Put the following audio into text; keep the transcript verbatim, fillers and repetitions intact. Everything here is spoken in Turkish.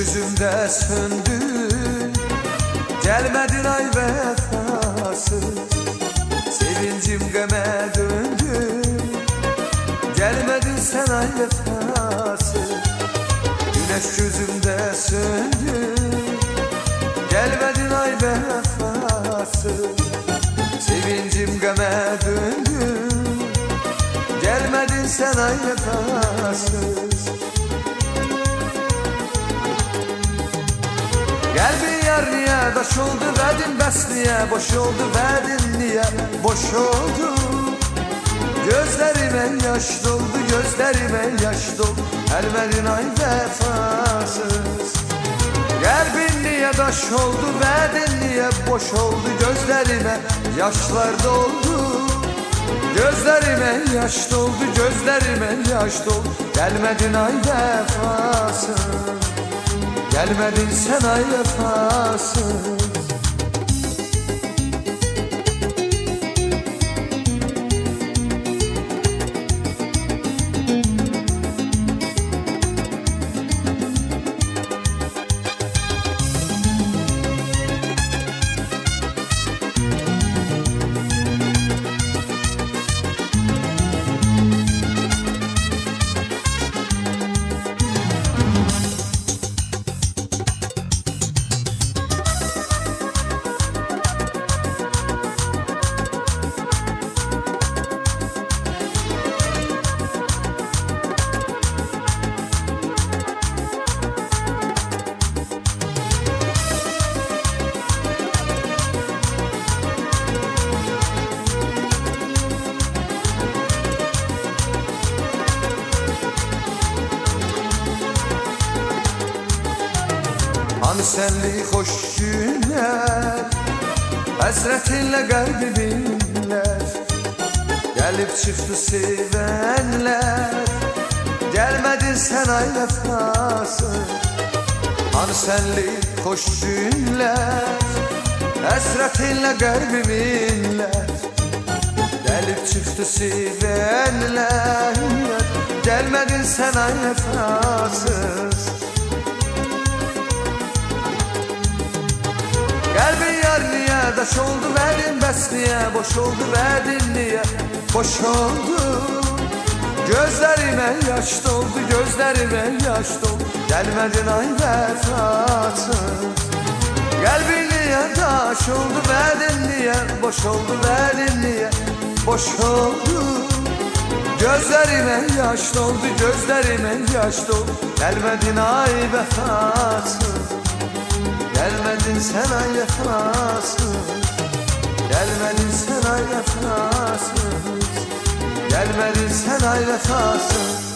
gözümde söndü, gelmedin ay vefasız. Sevincim geme döndü, gelmedin sen ay vefasız. Güneş gözümde söndü, gelmedin ay vefasız. Sevincim geme döndü, gelmedin sen ay vefasız. Kalbin yar niye daş oldu verdin bes niye boş oldu verdin niye boş oldu. Gözlerime yaş doldu, gözlerime yaş doldu, gelmedin ay vefasız. Kalbin niye taş oldu verdin niye boş oldu, gözlerime yaşlar doldu. Gözlerime yaş doldu, gözlerime yaş doldu, gelmedin ay vefasız. Gelmedin sen ay vefasız. Hani senli hoş günler, hasretinle kalbi binler. Gelip çıktı sevenler, gelmedin sen ay vefasız. Hani senli hoş günler, hasretinle kalbi binler. Gelip çıktı sevenler, gelmedin sen ay vefasız. Kalbin yar niye daş oldu verdin bes niye boş oldu verdin niye boş oldu. Gözlerime yaş doldu, gözlerime yaş doldu, gelmedin ay vefasız. Kalbin niye daş oldu verdin niye boş oldu verdin niye boş oldu. Gözlerime yaş doldu, gözlerime yaş doldu, gelmedin ay vefasız. Gelmedin sen ay vefasız. Gelmedin sen ay vefasız. Gelmedin sen ay vefasız.